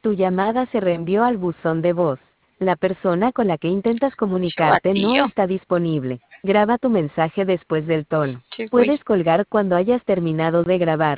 Tu llamada se reenvió al buzón de voz. La persona con la que intentas comunicarte no Batillo. está disponible. Graba tu mensaje después del tono. Sí, güey. Puedes colgar cuando hayas terminado de grabar.